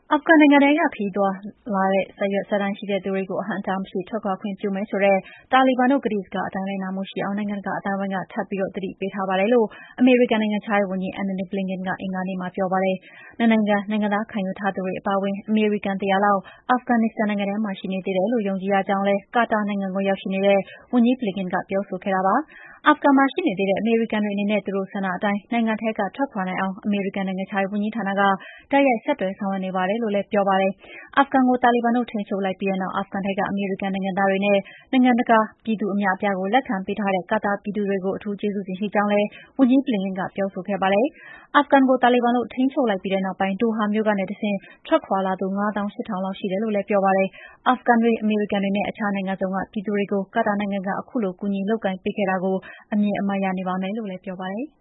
အာဖဂန်နိုင်ငံထဲက ခရီးသွားလာတဲ့ စာရွက်စာတမ်းရှိသူတွေကို အဟန့်အတားမရှိ ထွက်ခွာခွင့်ပြုမယ်ဆိုတဲ့ တာလီဘန်တို့ ကတိစကားအတိုင်း လိုက်နာမှုရှိအောင် နိုင်ငံတကာအသိုင်းအဝိုင်းက ထပ်ပြီး သတိပေးထားပါတယ်လို့ အမေရိကန်နိုင်ငံခြားရေးဝန်ကြီး Antony Blinken က အင်္ဂါနေ့မှာပြောပါတယ်။ နှစ်နိုင်ငံ နိုင်ငံသားခံယူထားသူတွေအပါအဝင် အမေရိကန် ၁၀၀ လောက် အာဖဂန်နစ္စတန်နိုင်ငံထဲမှာ ရှိနေသေးတယ်လို့ ယုံကြည်ရကြောင်းလည်း ကာတာနိုင်ငံကိုရောက်ရှိနေတဲ့ ဝန်ကြီး Blinken ကပြောဆိုခဲ့တာပါ။ အာဖဂန်မှာရှိနေသေးတဲ့ အမေရိကန်တွေအနေနဲ့ သူတို့ဆန္ဒအတိုင်း နိုင်ငံထဲက ထွက်ခွာနိုင်အောင် အမေရိကန်နိုင်ငံခြားရေးဝန်ကြီးဌာနက တိုက်ရိုက်ဆက်သွယ်ဆောင်ရွက်နေပါတယ်လို့လည်း ပြောပါတယ်။ အာဖဂန်ကို တာလီဘန်တို့ ထိန်းချုပ်လိုက်ပြီးတဲ့နောက် အာဖဂန်ထဲက အမေရိကန်နိုင်ငံသားတွေနဲ့ နိုင်ငံတကာပြည်သူအများအပြားကို လက်ခံပေးထားတဲ့ ကာတာပြည်သူတွေကို အထူးကျေးဇူးတင်ရှိကြောင်းလည်း ဝန်ကြီး Blinken ကပြောဆိုခဲ့ပါတယ်။ အာဖဂန်ကို တာလီဘန်တို့ ထိန်းချုပ်လိုက်ပြီးနောက်ပိုင်း ဒိုဟာမြို့ကနေတဆင့် ထွက်ခွာလာသူ ၅၈,၀၀၀ လောက်ရှိတယ်လို့လည်း ပြောပါတယ်။ အာဖဂန်တွေ၊ အမေရိကန်တွေနဲ့ အခြားနိုင်ငံစုံက ပြည်သူတွေကို ကာတာနိုင်ငံက ခုလို ကူညီလုပ်ကိုင်ပေးခဲ့တာကို အမြင်အမှတ်ရနေပါမယ်လို့လည်း ပြောပါတယ်။